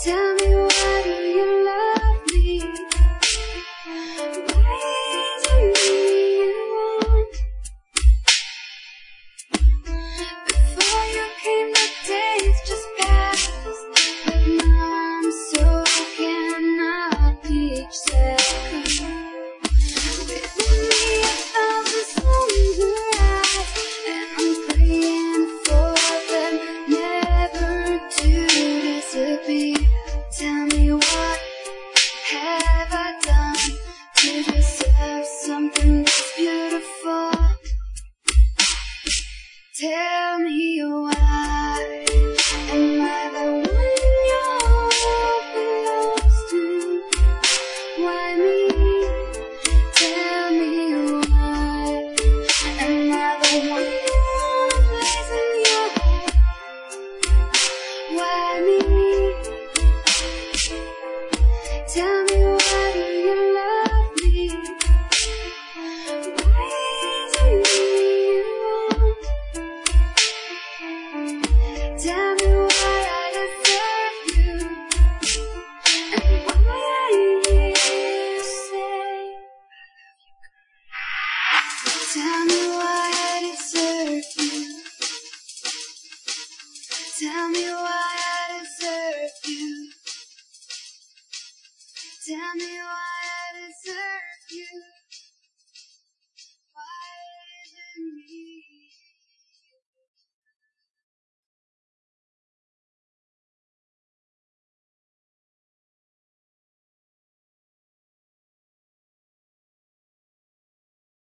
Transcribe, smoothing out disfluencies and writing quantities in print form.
Tell me, why do you love me? Why is it me you want? Before you came, the days just passed, but now I'm soaking up each second. Within me, 1,000 songs arise, and I'm praying for them never to disappear. Tell me, what have I done to deserve something this beautiful? Tell me, why am I the one your heart belongs to? Why me? Tell me, why am I the one you want to place in your heart? Why me? Tell me, why do you love me? Why is it me you want? Tell me, why I deserve you, and why I hear you say, tell me, why I deserve you. Tell me, why I deserve you. Tell me, why I deserve you.